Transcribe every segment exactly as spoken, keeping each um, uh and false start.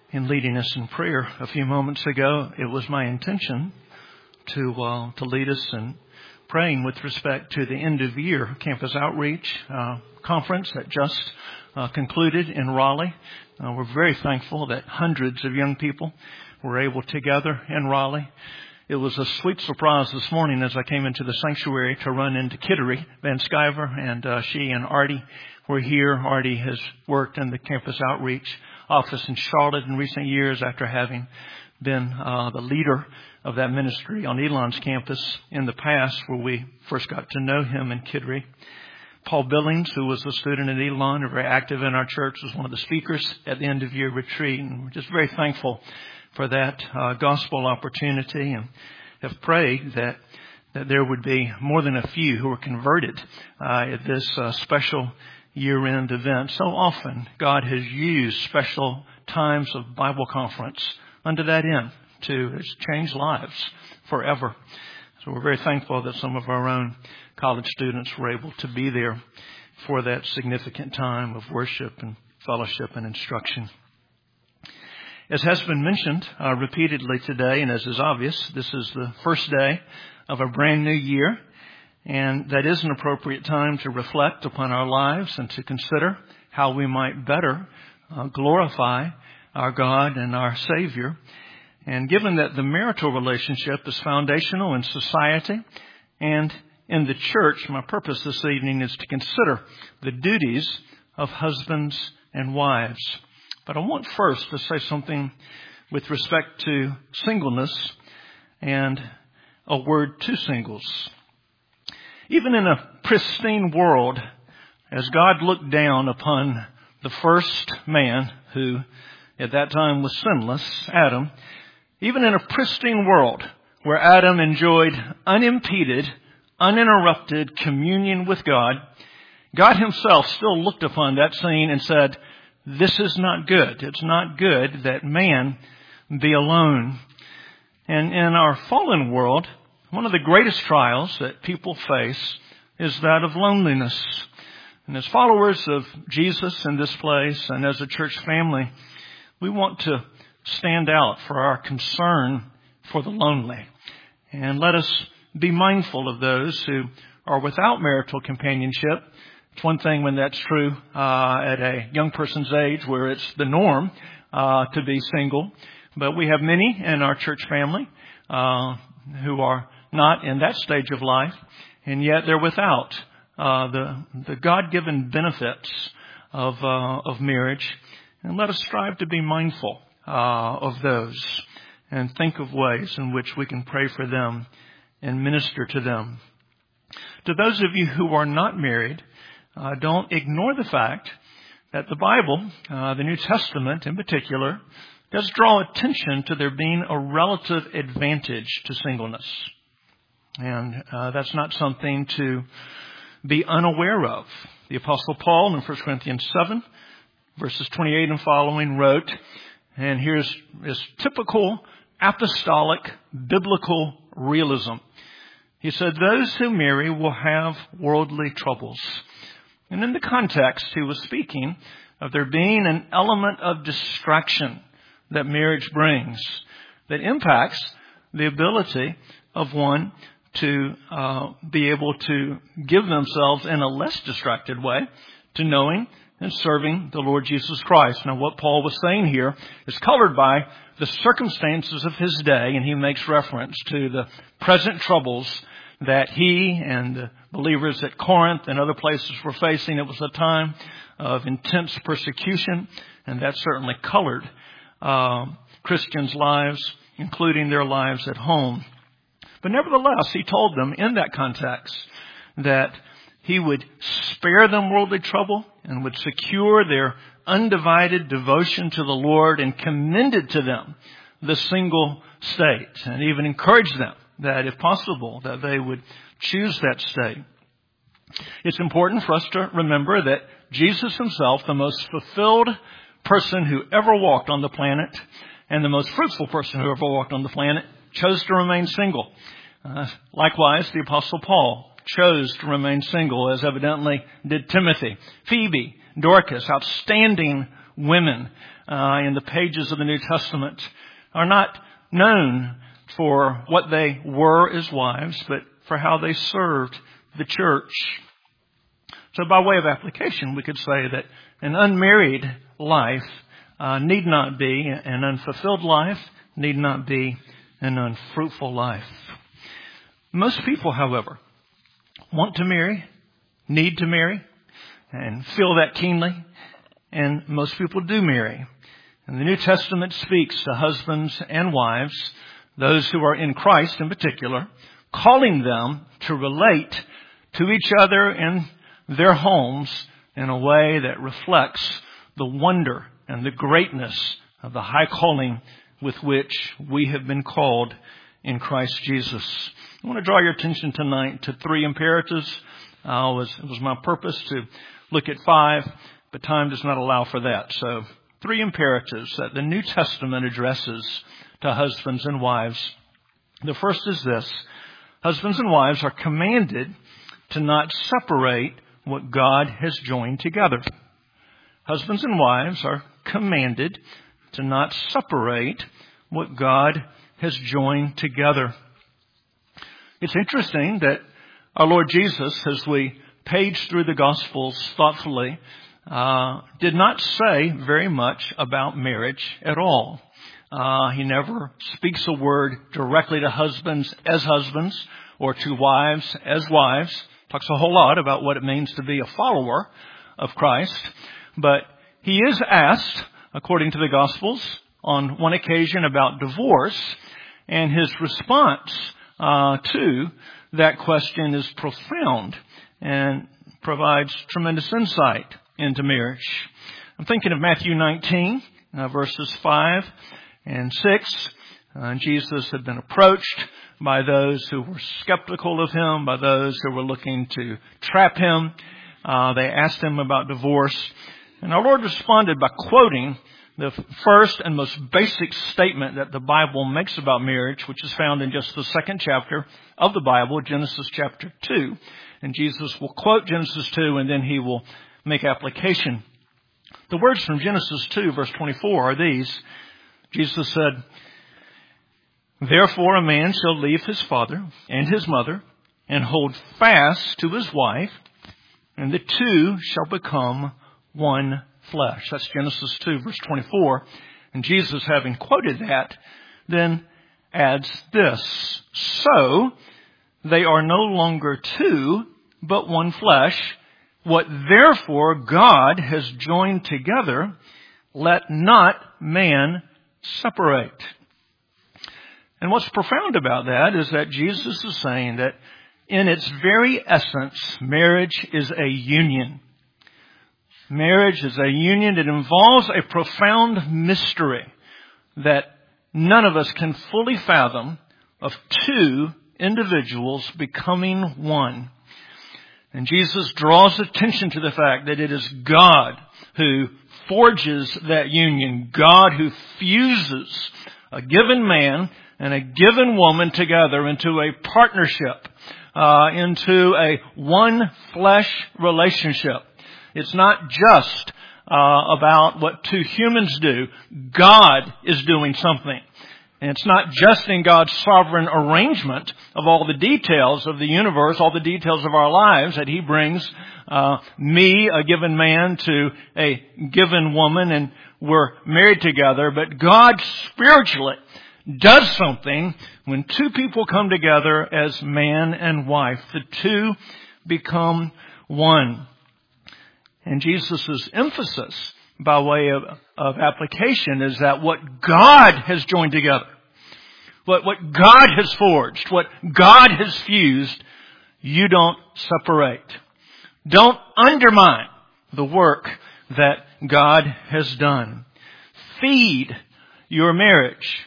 in leading us in prayer a few moments ago, it was my intention to uh, to lead us in praying with respect to the end of year campus outreach uh, conference that just uh, concluded in Raleigh. Uh, we're very thankful that hundreds of young people were able to gather in Raleigh. It was a sweet surprise this morning as I came into the sanctuary to run into Kittery Van Sciver, and uh, she and Artie were here. Artie has worked in the campus outreach office in Charlotte in recent years after having been uh, the leader of that ministry on Elon's campus in the past, where we first got to know him in Kittery. Paul Billings, who was a student at Elon and very active in our church, was one of the speakers at the end of year retreat, and we're just very thankful for that uh, gospel opportunity, and have prayed that that there would be more than a few who were converted uh, at this uh, special year-end event. So often, God has used special times of Bible conference unto that end to change lives forever. So we're very thankful that some of our own college students were able to be there for that significant time of worship and fellowship and instruction. As has been mentioned uh, repeatedly today, and as is obvious, this is the first day of a brand new year, and that is an appropriate time to reflect upon our lives and to consider how we might better uh, glorify our God and our Savior. And given that the marital relationship is foundational in society and in the church, my purpose this evening is to consider the duties of husbands and wives. But I want first to say something with respect to singleness and a word to singles. Even in a pristine world, as God looked down upon the first man who at that time was sinless, Adam, even in a pristine world where Adam enjoyed unimpeded, uninterrupted communion with God, God himself still looked upon that scene and said, "This is not good. It's not good that man be alone." And in our fallen world, one of the greatest trials that people face is that of loneliness. And as followers of Jesus in this place and as a church family, we want to stand out for our concern for the lonely. And let us be mindful of those who are without marital companionship. It's one thing when that's true uh, at a young person's age where it's the norm uh, to be single. But we have many in our church family uh, who are not in that stage of life, and yet they're without uh, the the God-given benefits of uh, of marriage. And let us strive to be mindful uh, of those and think of ways in which we can pray for them and minister to them. To those of you who are not married, uh, don't ignore the fact that the Bible, uh, the New Testament in particular, does draw attention to there being a relative advantage to singleness. And uh, that's not something to be unaware of. The Apostle Paul in First Corinthians seven, verses twenty-eight and following wrote, and here's his typical apostolic biblical realism. He said, "Those who marry will have worldly troubles." And in the context, he was speaking of there being an element of distraction that marriage brings that impacts the ability of one to uh, be able to give themselves in a less distracted way to knowing and serving the Lord Jesus Christ. Now, what Paul was saying here is colored by the circumstances of his day, and he makes reference to the present troubles that he and the believers at Corinth and other places were facing. It was a time of intense persecution, and that certainly colored uh, Christians' lives, including their lives at home. But nevertheless, he told them in that context that he would spare them worldly trouble and would secure their undivided devotion to the Lord, and commended to them the single state, and even encouraged them that if possible, that they would choose that state. It's important for us to remember that Jesus himself, the most fulfilled person who ever walked on the planet and the most fruitful person who ever walked on the planet, chose to remain single. Uh, likewise, the Apostle Paul chose to remain single, as evidently did Timothy. Phoebe, Dorcas, outstanding women uh, in the pages of the New Testament are not known for what they were as wives, but for how they served the church. So by way of application, we could say that an unmarried life uh, need not be an unfulfilled life, need not be an unfruitful life. Most people, however, want to marry, need to marry, and feel that keenly. And most people do marry. And the New Testament speaks to husbands and wives, those who are in Christ in particular, calling them to relate to each other in their homes in a way that reflects the wonder and the greatness of the high calling with which we have been called in Christ Jesus. I want to draw your attention tonight to three imperatives. Uh, it, was, it was my purpose to look at five, but time does not allow for that. So three imperatives that the New Testament addresses to husbands and wives. The first is this: husbands and wives are commanded to not separate what God has joined together. Husbands and wives are commanded to not separate what God has joined together. It's interesting that our Lord Jesus, as we page through the Gospels thoughtfully, uh, did not say very much about marriage at all. Uh, he never speaks a word directly to husbands as husbands or to wives as wives. Talks a whole lot about what it means to be a follower of Christ. But he is asked, according to the Gospels, on one occasion about divorce, and his response uh, to that question is profound and provides tremendous insight into marriage. I'm thinking of Matthew nineteen, uh, verses five and six. Uh, Jesus had been approached by those who were skeptical of him, by those who were looking to trap him. Uh, they asked him about divorce. And our Lord responded by quoting the first and most basic statement that the Bible makes about marriage, which is found in just the second chapter of the Bible, Genesis chapter two. And Jesus will quote Genesis two, and then he will make application. The words from Genesis two, verse twenty-four are these. Jesus said, "Therefore a man shall leave his father and his mother and hold fast to his wife, and the two shall become one flesh." That's Genesis two, verse twenty-four. And Jesus, having quoted that, then adds this: "So they are no longer two, but one flesh. What therefore God has joined together, let not man separate." And what's profound about that is that Jesus is saying that in its very essence, marriage is a union. Marriage is a union that involves a profound mystery that none of us can fully fathom, of two individuals becoming one. And Jesus draws attention to the fact that it is God who forges that union, God who fuses a given man and a given woman together into a partnership, uh, into a one flesh relationship. It's not just uh, about what two humans do. God is doing something. And it's not just in God's sovereign arrangement of all the details of the universe, all the details of our lives, that He brings uh, me, a given man, to a given woman, and we're married together. But God spiritually does something when two people come together as man and wife. The two become one. And Jesus' emphasis, by way of, of application, is that what God has joined together, what, what God has forged, what God has fused, you don't separate. Don't undermine the work that God has done. Feed your marriage.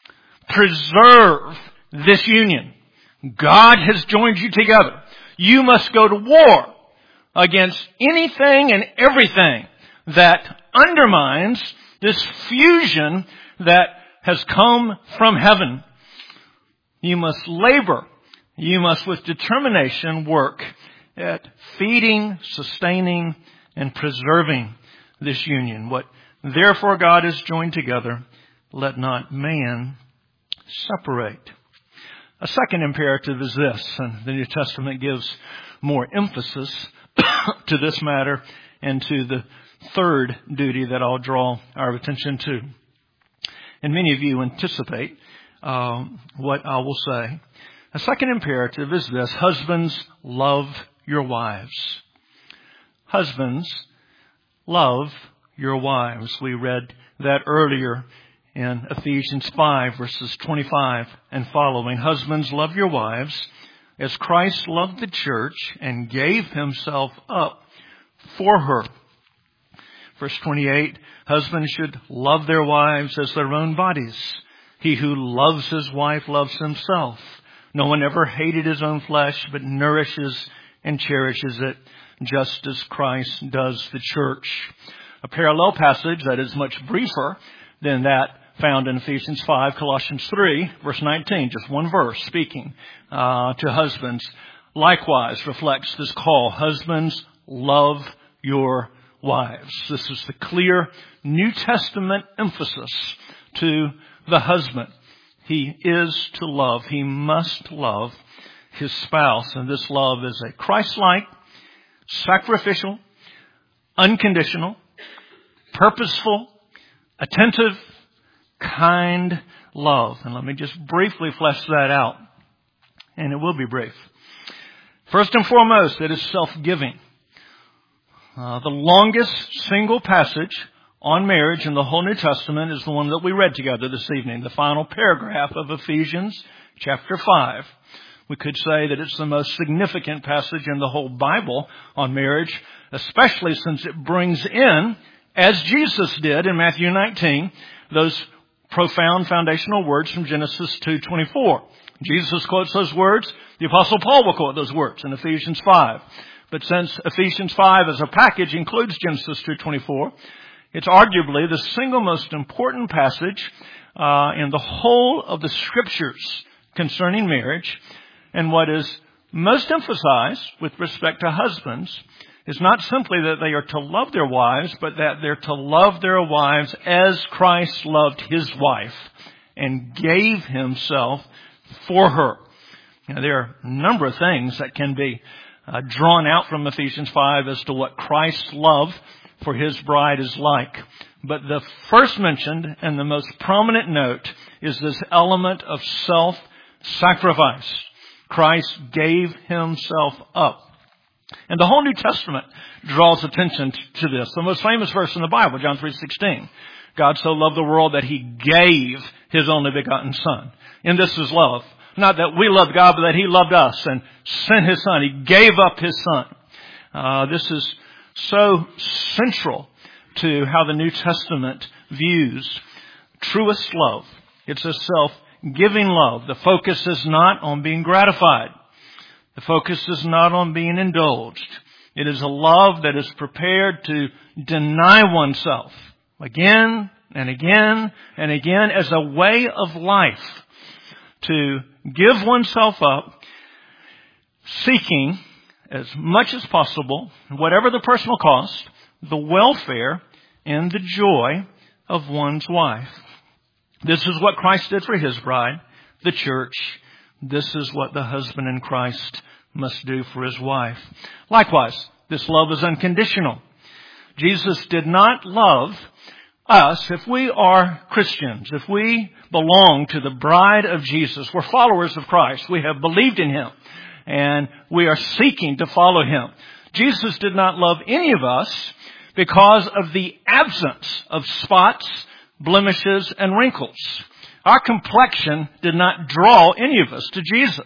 Preserve this union. God has joined you together. You must go to war against anything and everything that undermines this fusion that has come from heaven. You must labor. You must with determination work at feeding, sustaining, and preserving this union. What Therefore God has joined together. Let not man separate. A second imperative is this, and the New Testament gives more emphasis to this matter and to the third duty that I'll draw our attention to. And many of you anticipate um, what I will say. A second imperative is this: husbands, love your wives. Husbands, love your wives. We read that earlier in Ephesians five, verses twenty-five and following. Husbands, love your wives as Christ loved the church and gave himself up for her. Verse twenty-eight, husbands should love their wives as their own bodies. He who loves his wife loves himself. No one ever hated his own flesh, but nourishes and cherishes it, just as Christ does the church. A parallel passage that is much briefer than that found in Ephesians five, Colossians three, verse nineteen, just one verse speaking uh, to husbands, likewise reflects this call. Husbands, love your wives. This is the clear New Testament emphasis to the husband. He is to love. He must love his spouse. And this love is a Christ-like, sacrificial, unconditional, purposeful, attentive, kind love. And let me just briefly flesh that out. And it will be brief. First and foremost, it is self-giving. Uh, the longest single passage on marriage in the whole New Testament is the one that we read together this evening, the final paragraph of Ephesians chapter five. We could say that it's the most significant passage in the whole Bible on marriage, especially since it brings in, as Jesus did in Matthew nineteen, those profound foundational words from Genesis two twenty-four. Jesus quotes those words. The Apostle Paul will quote those words in Ephesians five. But since Ephesians five as a package includes Genesis two twenty-four, it's arguably the single most important passage uh, in the whole of the Scriptures concerning marriage. And what is most emphasized with respect to husbands is not simply that they are to love their wives, but that they're to love their wives as Christ loved his wife and gave himself for her. Now, there are a number of things that can be Uh, drawn out from Ephesians five as to what Christ's love for his bride is like. But the first mentioned and the most prominent note is this element of self-sacrifice. Christ gave himself up. And the whole New Testament draws attention to this. The most famous verse in the Bible, John three sixteen. God so loved the world that he gave his only begotten Son. And this is love. Not that we loved God, but that he loved us and sent his Son. He gave up his Son. Uh, this is so central to how the New Testament views truest love. It's a self-giving love. The focus is not on being gratified. The focus is not on being indulged. It is a love that is prepared to deny oneself again and again and again as a way of life, to give oneself up, seeking as much as possible, whatever the personal cost, the welfare and the joy of one's wife. This is what Christ did for his bride, the church. This is what the husband in Christ must do for his wife. Likewise, this love is unconditional. Jesus did not love us, if we are Christians, if we belong to the bride of Jesus, we're followers of Christ, we have believed in him, and we are seeking to follow him. Jesus did not love any of us because of the absence of spots, blemishes, and wrinkles. Our complexion did not draw any of us to Jesus.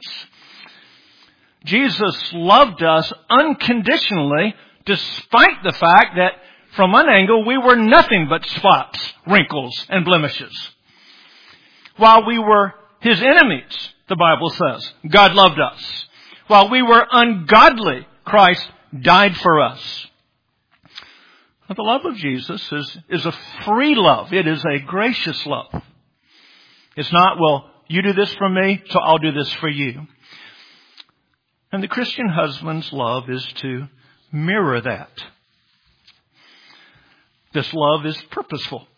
Jesus loved us unconditionally, despite the fact that from one angle, we were nothing but spots, wrinkles, and blemishes. While we were his enemies, the Bible says, God loved us. While we were ungodly, Christ died for us. But the love of Jesus is, is a free love. It is a gracious love. It's not, well, you do this for me, so I'll do this for you. And the Christian husband's love is to mirror that. This love is purposeful,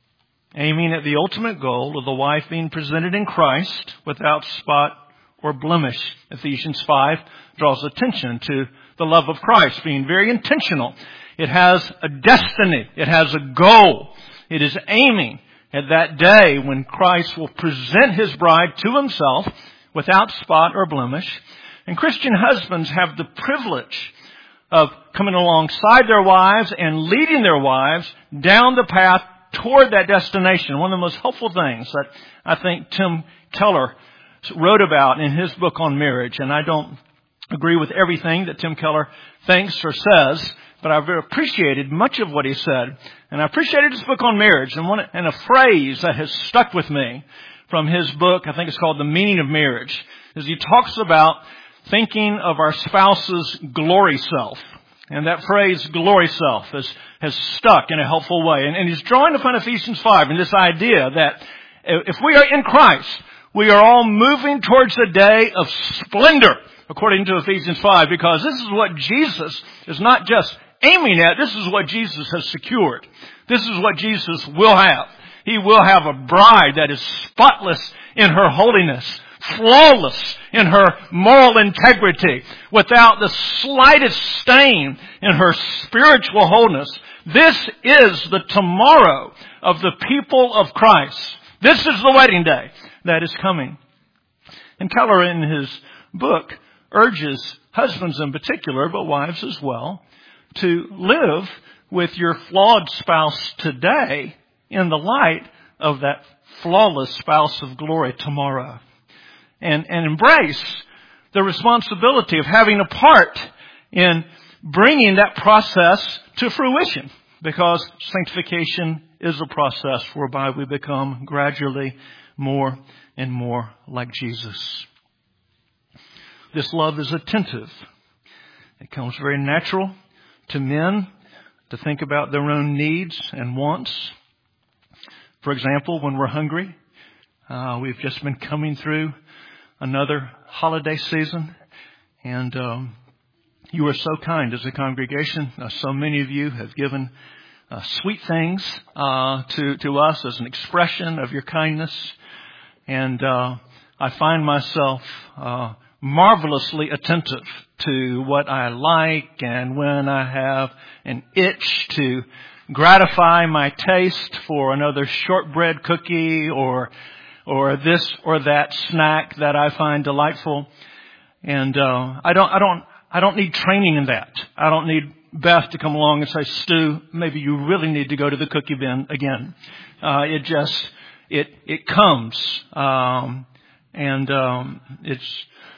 aiming at the ultimate goal of the wife being presented in Christ without spot or blemish. Ephesians five draws attention to the love of Christ being very intentional. It has a destiny. It has a goal. It is aiming at that day when Christ will present His bride to Himself without spot or blemish. And Christian husbands have the privilege of coming alongside their wives and leading their wives down the path toward that destination. One of the most helpful things that I think Tim Keller wrote about in his book on marriage, and I don't agree with everything that Tim Keller thinks or says, but I've appreciated much of what he said. And I appreciated his book on marriage, and, one, and a phrase that has stuck with me from his book, I think it's called The Meaning of Marriage, is he talks about thinking of our spouse's glory self. And that phrase, glory self, has, has stuck in a helpful way. And, and he's drawing upon Ephesians five and this idea that if we are in Christ, we are all moving towards a day of splendor, according to Ephesians five, because this is what Jesus is not just aiming at, this is what Jesus has secured. This is what Jesus will have. He will have a bride that is spotless in her holiness, flawless in her moral integrity, without the slightest stain in her spiritual wholeness. This is the tomorrow of the people of Christ. This is the wedding day that is coming. And Keller in his book urges husbands in particular, but wives as well, to live with your flawed spouse today in the light of that flawless spouse of glory tomorrow. And, and embrace the responsibility of having a part in bringing that process to fruition, because sanctification is a process whereby we become gradually more and more like Jesus. This love is attentive. It comes very natural to men to think about their own needs and wants. For example, when we're hungry, uh, we've just been coming through another holiday season, and um, you are so kind as a congregation. Uh, so many of you have given uh, sweet things uh, to to us as an expression of your kindness, and uh, I find myself uh, marvelously attentive to what I like, and when I have an itch to gratify my taste for another shortbread cookie or or this or that snack that I find delightful. And uh, I don't I don't I don't need training in that. I don't need Beth to come along and say, Stu, maybe you really need to go to the cookie bin again. Uh, it just it it comes, um, and um, it's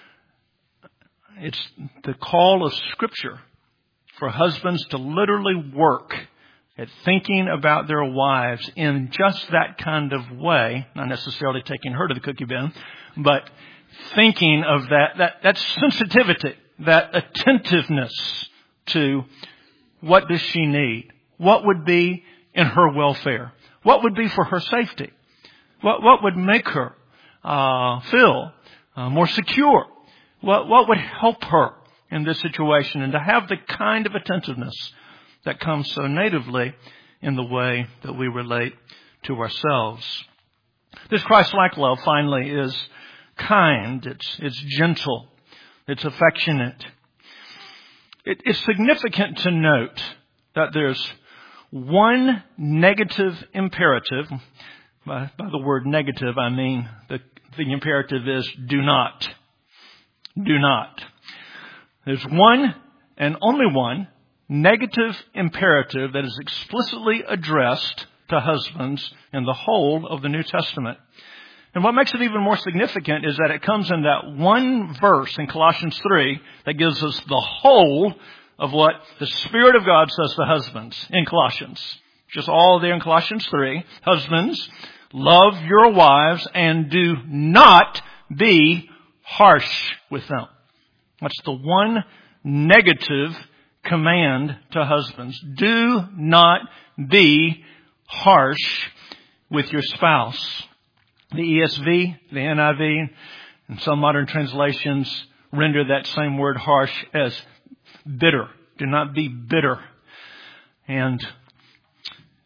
it's the call of Scripture for husbands to literally work at thinking about their wives in just that kind of way, not necessarily taking her to the cookie bin, but thinking of that, that, that sensitivity, that attentiveness to what does she need? What would be in her welfare? What would be for her safety? What, what would make her uh, feel uh, more secure? What, what would help her in this situation? And to have the kind of attentiveness that comes so natively in the way that we relate to ourselves. This Christ-like love, finally, is kind. It's, it's gentle. It's affectionate. It, it's significant to note that there's one negative imperative. By, by the word negative, I mean the, the imperative is do not. Do not. There's one and only one negative imperative that is explicitly addressed to husbands in the whole of the New Testament. And what makes it even more significant is that it comes in that one verse in Colossians three that gives us the whole of what the Spirit of God says to husbands in Colossians. Just all there in Colossians three. Husbands, love your wives and do not be harsh with them. That's the one negative command to husbands. Do not be harsh with your spouse. The E S V, the N I V, and some modern translations render that same word harsh as bitter. Do not be bitter. And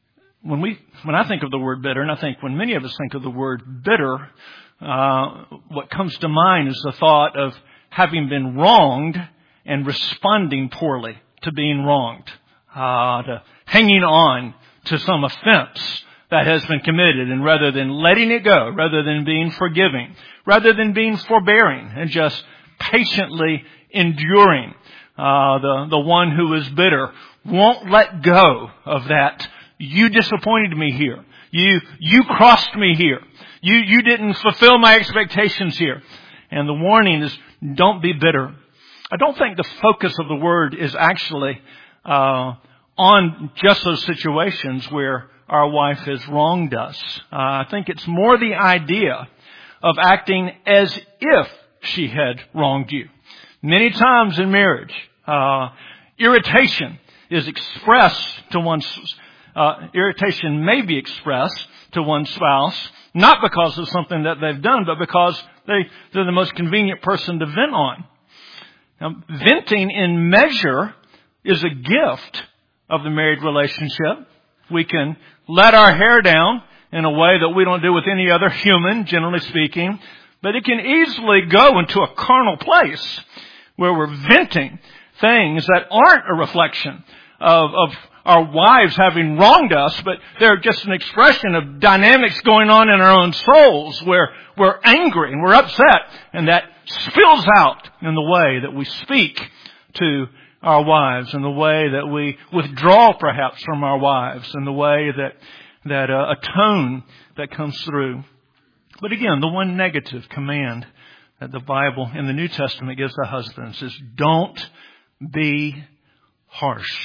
when we, when I think of the word bitter, and I think when many of us think of the word bitter, uh, what comes to mind is the thought of having been wronged and responding poorly to being wronged, uh, to hanging on to some offense that has been committed, and rather than letting it go, rather than being forgiving, rather than being forbearing and just patiently enduring, uh, the, the one who is bitter won't let go of that. You disappointed me here. You, you crossed me here. You, you didn't fulfill my expectations here. And the warning is, don't be bitter. I don't think the focus of the word is actually, uh, on just those situations where our wife has wronged us. Uh, I think it's more the idea of acting as if she had wronged you. Many times in marriage, uh, irritation is expressed to one's, uh, irritation may be expressed to one's spouse, not because of something that they've done, but because they, they're the most convenient person to vent on. Now, venting in measure is a gift of the married relationship. We can let our hair down in a way that we don't do with any other human, generally speaking. But it can easily go into a carnal place where we're venting things that aren't a reflection of, of our wives having wronged us, but they're just an expression of dynamics going on in our own souls where we're angry and we're upset, and that spills out in the way that we speak to our wives, and the way that we withdraw perhaps from our wives, and the way that that uh, a tone that comes through. But again, the one negative command that the Bible in the New Testament gives to husbands is don't be harsh.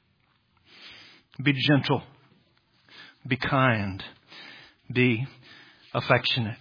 Be gentle. Be kind. Be affectionate.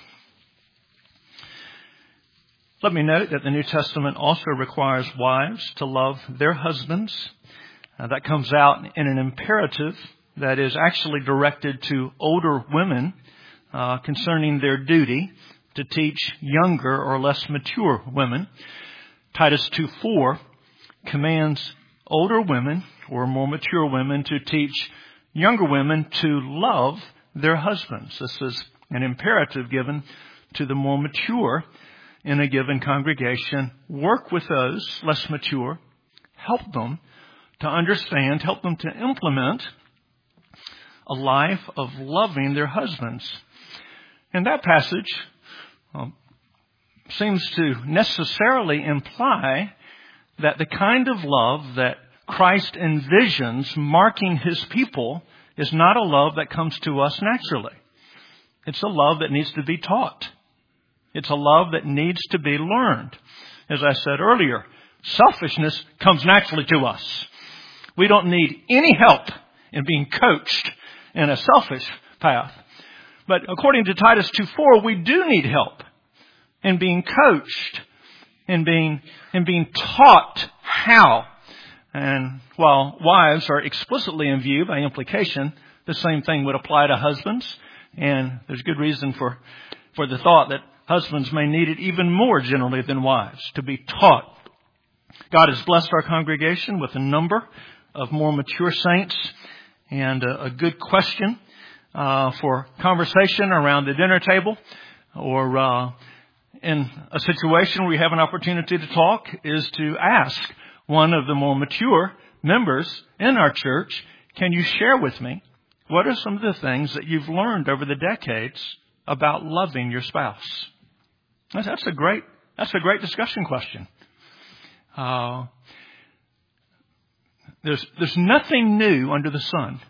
Let me note that the New Testament also requires wives to love their husbands. Uh, that comes out in an imperative that is actually directed to older women uh, concerning their duty to teach younger or less mature women. Titus two four commands older women or more mature women to teach younger women to love their husbands. This is an imperative given to the more mature in a given congregation. Work with those less mature. Help them to understand, help them to implement a life of loving their husbands. And that passage um, seems to necessarily imply that the kind of love that Christ envisions marking His people is not a love that comes to us naturally. It's a love that needs to be taught. It's a love that needs to be learned. As I said earlier, selfishness comes naturally to us. We don't need any help in being coached in a selfish path. But according to Titus two four, we do need help in being coached, in being, in being taught how. And while wives are explicitly in view by implication, the same thing would apply to husbands. And there's good reason for, for the thought that husbands may need it even more generally than wives, to be taught. God has blessed our congregation with a number of more mature saints, and a, a good question uh, for conversation around the dinner table, or uh, in a situation where we have an opportunity to talk, is to ask one of the more mature members in our church, can you share with me what are some of the things that you've learned over the decades about loving your spouse? That's a great, that's a great discussion question. Uh, there's, there's nothing new under the sun.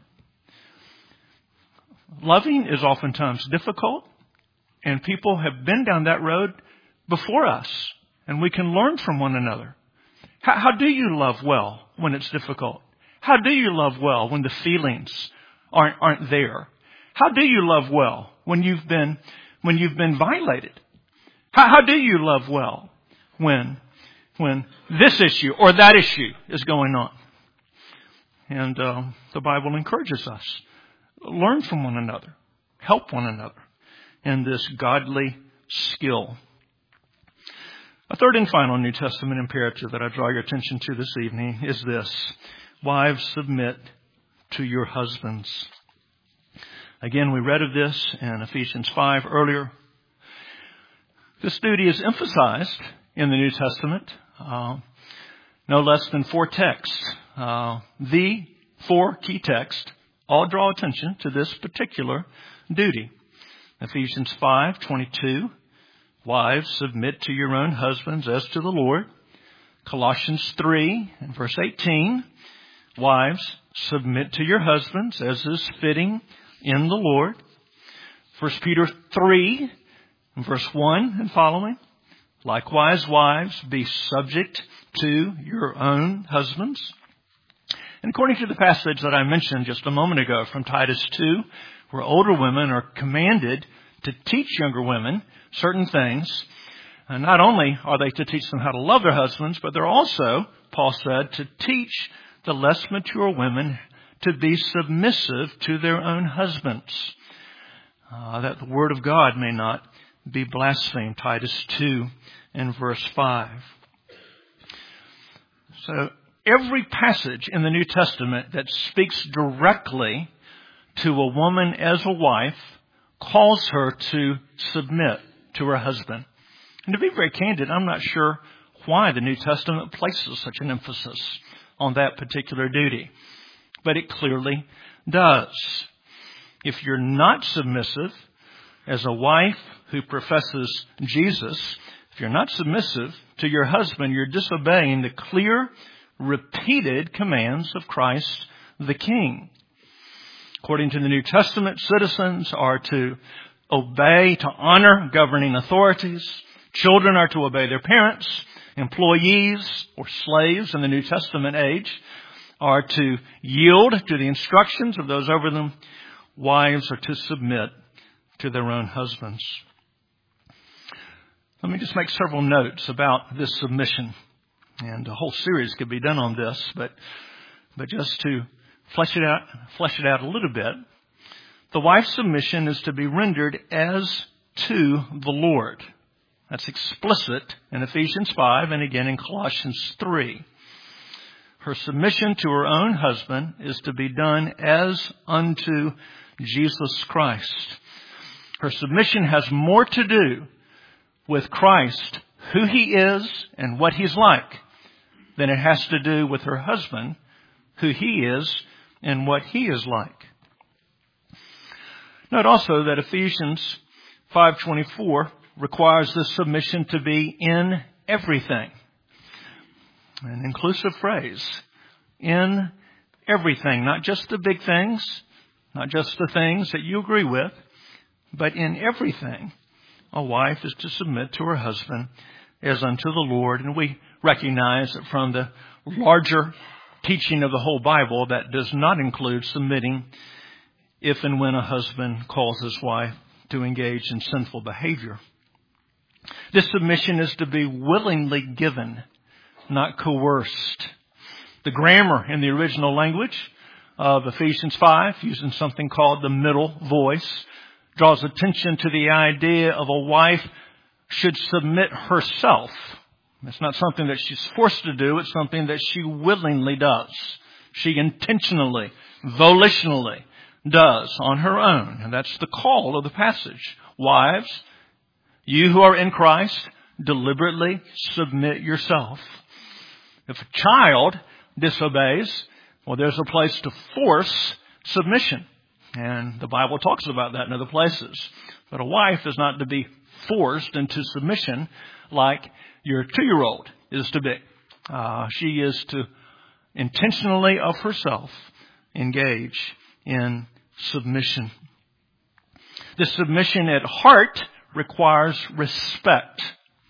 Loving is oftentimes difficult, and people have been down that road before us, and we can learn from one another. How, how do you love well when it's difficult? How do you love well when the feelings aren't, aren't there? How do you love well when you've been, when you've been violated? How, how do you love well when, when this issue or that issue is going on? And uh, the Bible encourages us. Learn from one another. Help one another in this godly skill. A third and final New Testament imperative that I draw your attention to this evening is this. Wives, submit to your husbands. Again, we read of this in Ephesians five earlier. This duty is emphasized in the New Testament, uh, no less than four texts. Uh, the four key texts all draw attention to this particular duty. Ephesians five twenty-two, wives, submit to your own husbands as to the Lord. Colossians three and verse eighteen, wives, submit to your husbands as is fitting in the Lord. First Peter three and verse one and following, likewise, wives, be subject to your own husbands. And according to the passage that I mentioned just a moment ago from Titus two, where older women are commanded to teach younger women certain things, and not only are they to teach them how to love their husbands, but they're also, Paul said, to teach the less mature women to be submissive to their own husbands, uh, that the word of God may not be blasphemed. Titus two and verse five. So every passage in the New Testament that speaks directly to a woman as a wife calls her to submit to her husband. And to be very candid, I'm not sure why the New Testament places such an emphasis on that particular duty. But it clearly does. If you're not submissive as a wife who professes Jesus, if you're not submissive to your husband, you're disobeying the clear, repeated commands of Christ the King. According to the New Testament, citizens are to obey, to honor governing authorities. Children are to obey their parents. Employees or slaves in the New Testament age are to yield to the instructions of those over them. Wives are to submit to their own husbands. Let me just make several notes about this submission. And a whole series could be done on this, but but just to flesh it out, flesh it out a little bit, the wife's submission is to be rendered as to the Lord. That's explicit in Ephesians five and again in Colossians three. Her submission to her own husband is to be done as unto Jesus Christ. Her submission has more to do with Christ, who He is and what He's like, than it has to do with her husband, who he is and what he is like. Note also that Ephesians five twenty-four requires this submission to be in everything. An inclusive phrase. In everything. Not just the big things, not just the things that you agree with, but in everything. A wife is to submit to her husband as unto the Lord. And we recognize that from the larger teaching of the whole Bible, that does not include submitting if and when a husband calls his wife to engage in sinful behavior. This submission is to be willingly given, not coerced. The grammar in the original language of Ephesians five, using something called the middle voice, draws attention to the idea of a wife should submit herself. It's not something that she's forced to do. It's something that she willingly does. She intentionally, volitionally does on her own. And that's the call of the passage. Wives, you who are in Christ, deliberately submit yourself. If a child disobeys, well, there's a place to force submission. And the Bible talks about that in other places. But a wife is not to be forced into submission like your two-year-old is to be. Uh, she is to intentionally of herself engage in submission. This submission at heart requires respect.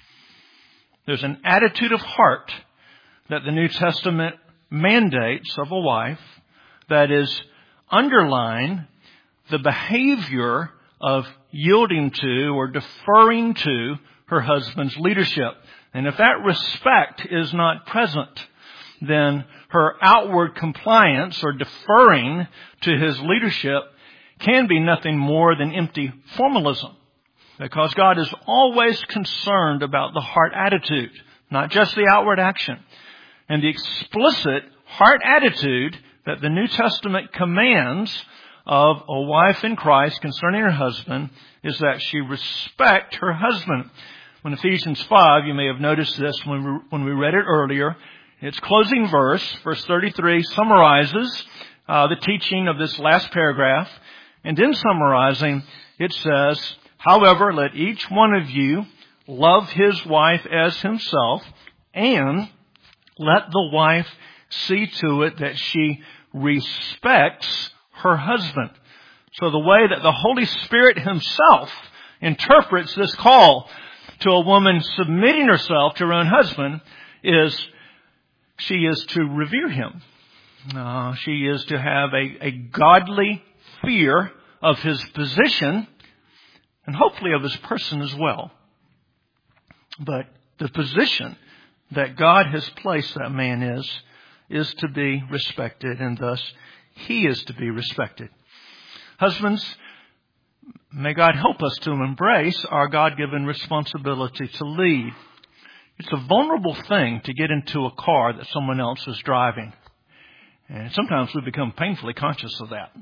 There's an attitude of heart that the New Testament mandates of a wife that is underlying the behavior of yielding to or deferring to her husband's leadership. And if that respect is not present, then her outward compliance or deferring to his leadership can be nothing more than empty formalism. Because God is always concerned about the heart attitude, not just the outward action. And the explicit heart attitude that the New Testament commands of a wife in Christ concerning her husband is that she respect her husband. In Ephesians five, you may have noticed this when we, when we read it earlier. Its closing verse, verse thirty-three, summarizes uh, the teaching of this last paragraph. And in summarizing, it says, however, let each one of you love his wife as himself, and let the wife see to it that she respects her husband. So the way that the Holy Spirit himself interprets this call to a woman submitting herself to her own husband is she is to revere him. Uh, she is to have a, a godly fear of his position and hopefully of his person as well. But the position that God has placed that man is, is to be respected, and thus he is to be respected. Husbands, may God help us to embrace our God-given responsibility to lead. It's a vulnerable thing to get into a car that someone else is driving. And sometimes we become painfully conscious of that.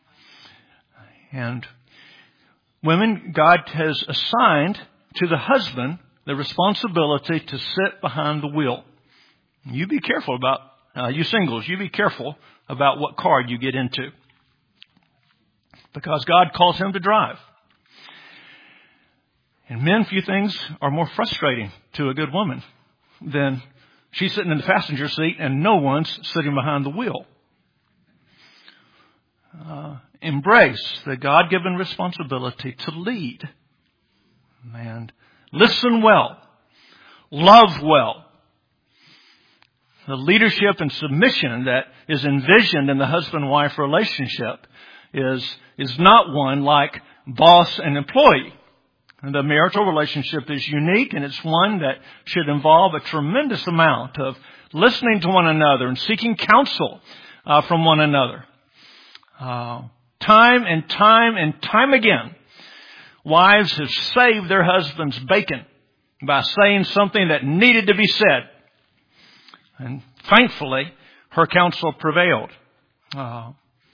And women, God has assigned to the husband the responsibility to sit behind the wheel. You be careful about, uh, you singles, you be careful about what car you get into. Because God calls him to drive. And men, few things are more frustrating to a good woman than she's sitting in the passenger seat and no one's sitting behind the wheel. Uh, embrace the God-given responsibility to lead. And listen well. Love well. The leadership and submission that is envisioned in the husband-wife relationship is, is not one like boss and employee. And the marital relationship is unique, and it's one that should involve a tremendous amount of listening to one another and seeking counsel uh, from one another. Uh, time and time and time again, wives have saved their husbands' bacon by saying something that needed to be said. And thankfully, her counsel prevailed. Uh,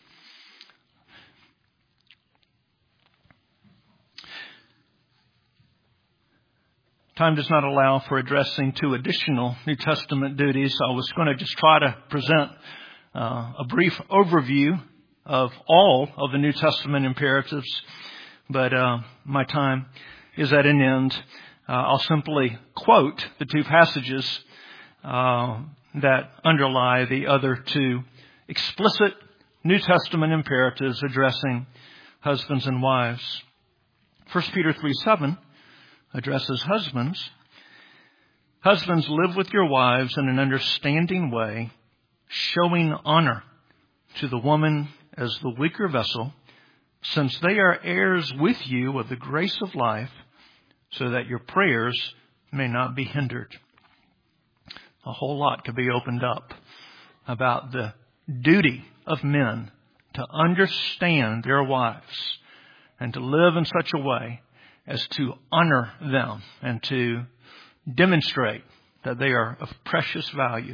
Time does not allow for addressing two additional New Testament duties. I was going to just try to present uh, a brief overview of all of the New Testament imperatives, but uh, my time is at an end. Uh, I'll simply quote the two passages uh, that underlie the other two explicit New Testament imperatives addressing husbands and wives. First Peter three seven addresses husbands. Husbands, live with your wives in an understanding way, showing honor to the woman as the weaker vessel, since they are heirs with you of the grace of life, so that your prayers may not be hindered. A whole lot could be opened up about the duty of men to understand their wives and to live in such a way as to honor them and to demonstrate that they are of precious value.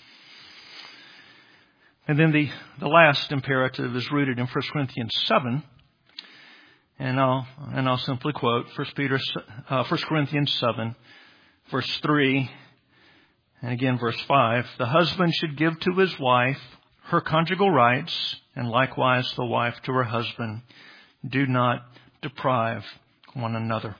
And then the, the last imperative is rooted in First Corinthians seven. And I'll, and I'll simply quote First Peter, uh, First Corinthians seven, verse three, and again verse five. The husband should give to his wife her conjugal rights, and likewise the wife to her husband. Do not deprive one another.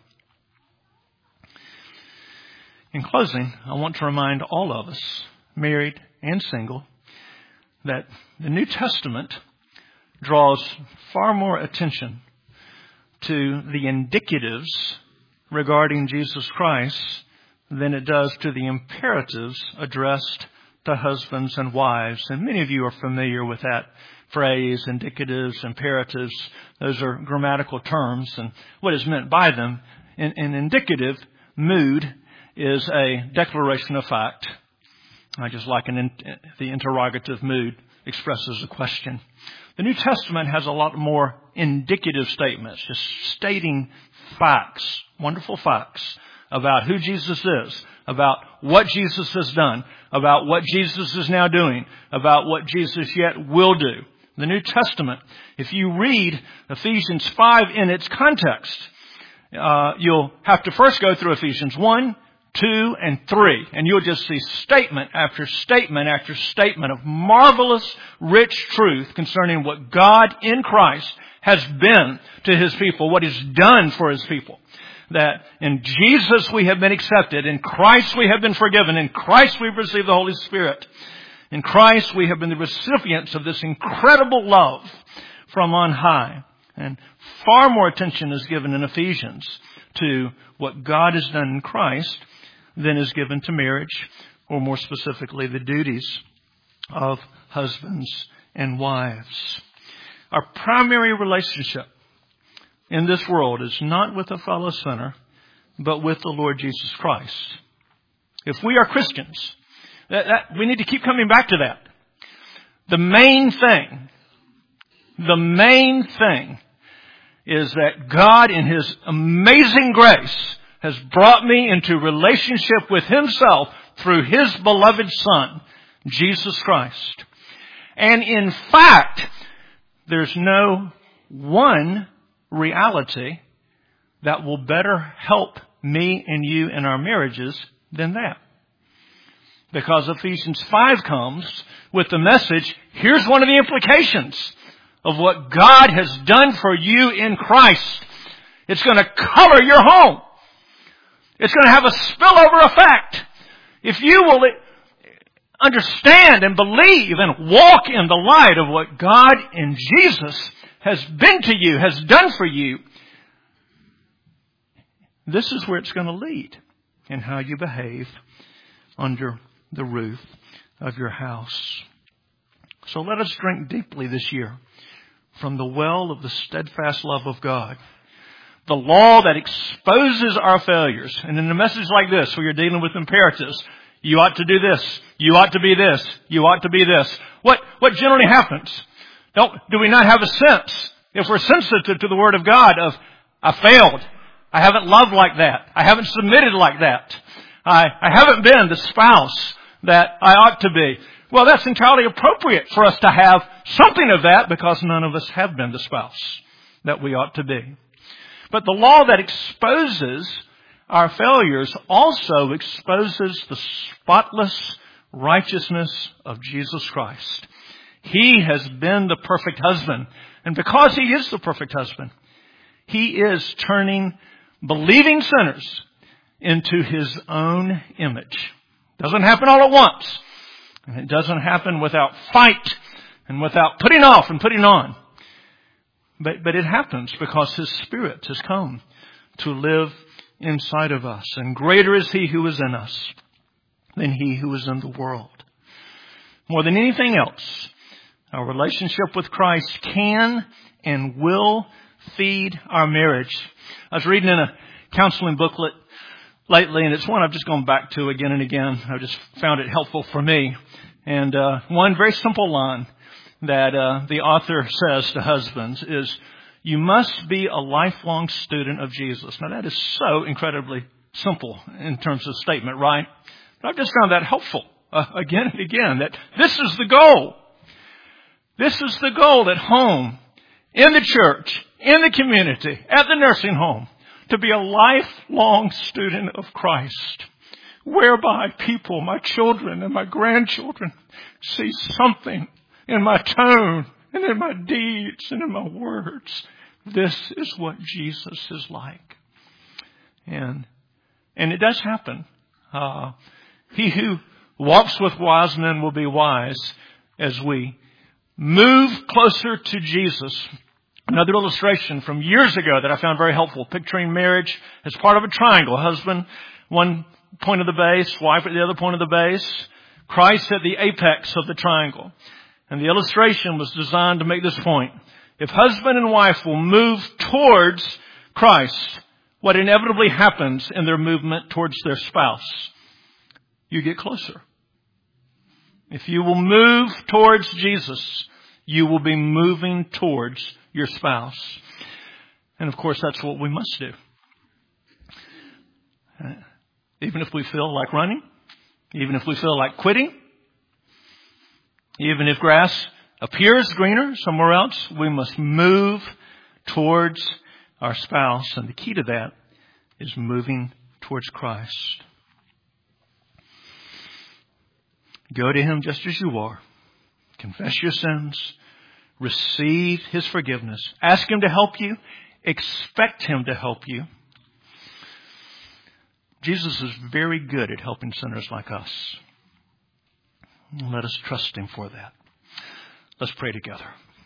In closing, I want to remind all of us, married and single, that the New Testament draws far more attention to the indicatives regarding Jesus Christ than it does to the imperatives addressed to husbands and wives. And many of you are familiar with that phrase, indicatives, imperatives. Those are grammatical terms, and what is meant by them. An, an indicative mood is a declaration of fact. I just like an in, the interrogative mood expresses a question. The New Testament has a lot more indicative statements, just stating facts, wonderful facts about who Jesus is, about what Jesus has done, about what Jesus is now doing, about what Jesus yet will do. the New Testament, if you read Ephesians five in its context, uh, you'll have to first go through Ephesians one, two, and three, and you'll just see statement after statement after statement of marvelous, rich truth concerning what God in Christ has been to His people, what He's done for His people. That in Jesus we have been accepted, in Christ we have been forgiven, in Christ we've received the Holy Spirit. In Christ we have been the recipients of this incredible love from on high. And far more attention is given in Ephesians to what God has done in Christ than is given to marriage, or more specifically the duties of husbands and wives. Our primary relationship in this world is not with a fellow sinner, but with the Lord Jesus Christ. If we are Christians, that, that, we need to keep coming back to that. The main thing, the main thing is that God in His amazing grace has brought me into relationship with Himself through His beloved Son, Jesus Christ. And in fact, there's no one reality that will better help me and you in our marriages than that. Because Ephesians five comes with the message, here's one of the implications of what God has done for you in Christ. It's going to color your home. It's going to have a spillover effect. If you will understand and believe and walk in the light of what God in Jesus has been to you, has done for you, this is where it's going to lead in how you behave under the roof of your house. So let us drink deeply this year from the well of the steadfast love of God. The law that exposes our failures. And in a message like this, where you're dealing with imperatives, you ought to do this, you ought to be this, you ought to be this. What, what generally happens? Don't, do we not have a sense, if we're sensitive to the Word of God, of, I failed. I haven't loved like that. I haven't submitted like that. I, I haven't been the spouse that I ought to be. Well, that's entirely appropriate for us to have something of that, because none of us have been the spouse that we ought to be. But the law that exposes our failures also exposes the spotless righteousness of Jesus Christ. He has been the perfect husband. And because He is the perfect husband, He is turning believing sinners into His own image. Doesn't happen all at once. And it doesn't happen without fight and without putting off and putting on. But, but it happens because His Spirit has come to live inside of us. And greater is He who is in us than he who is in the world. More than anything else, our relationship with Christ can and will feed our marriage. I was reading in a counseling booklet lately, and it's one I've just gone back to again and again. I just found it helpful for me. And uh, one very simple line that uh, the author says to husbands is, you must be a lifelong student of Jesus. Now that is so incredibly simple in terms of statement, right? But I've just found that helpful uh, again and again, that this is the goal. This is the goal at home, in the church, in the community, at the nursing home, to be a lifelong student of Christ, whereby people, my children and my grandchildren, see something in my tone and in my deeds and in my words. This is what Jesus is like. And, and it does happen. Uh, he who walks with wise men will be wise as we move closer to Jesus. Another illustration from years ago that I found very helpful, picturing marriage as part of a triangle. Husband, one point of the base, wife at the other point of the base, Christ at the apex of the triangle. And the illustration was designed to make this point. If husband and wife will move towards Christ, what inevitably happens in their movement towards their spouse? You get closer. If you will move towards Jesus, you will be moving towards your spouse. And of course, that's what we must do. Uh, even if we feel like running, even if we feel like quitting, even if grass up here is greener, somewhere else, we must move towards our spouse. And the key to that is moving towards Christ. Go to Him just as you are. Confess your sins. Receive His forgiveness. Ask Him to help you. Expect Him to help you. Jesus is very good at helping sinners like us. Let us trust Him for that. Let's pray together.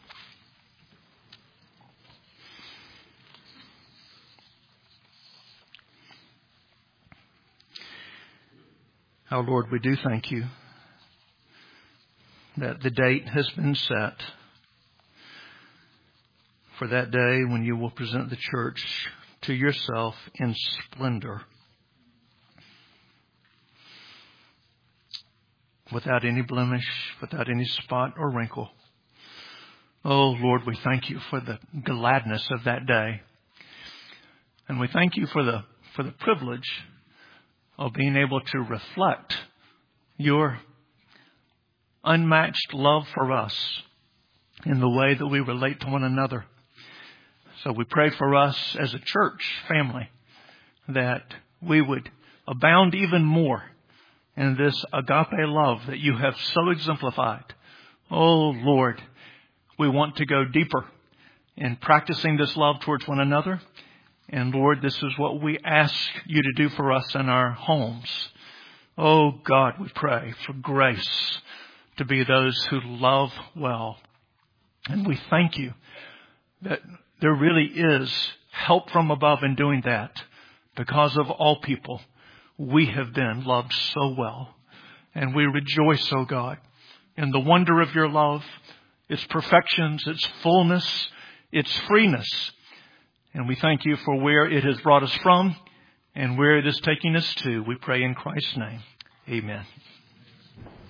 Our Lord, we do thank You that the date has been set for that day when You will present the church to Yourself in splendor, without any blemish, without any spot or wrinkle. Oh, Lord, we thank You for the gladness of that day. And we thank You for the for the privilege of being able to reflect Your unmatched love for us in the way that we relate to one another. So we pray for us as a church family that we would abound even more in this agape love that You have so exemplified. Oh, Lord, we want to go deeper in practicing this love towards one another. And Lord, this is what we ask You to do for us in our homes. Oh, God, we pray for grace to be those who love well. And we thank You that there really is help from above in doing that, because of all people we have been loved so well. And we rejoice, oh God, in the wonder of Your love, its perfections, its fullness, its freeness. And we thank You for where it has brought us from and where it is taking us to. We pray in Christ's name. Amen.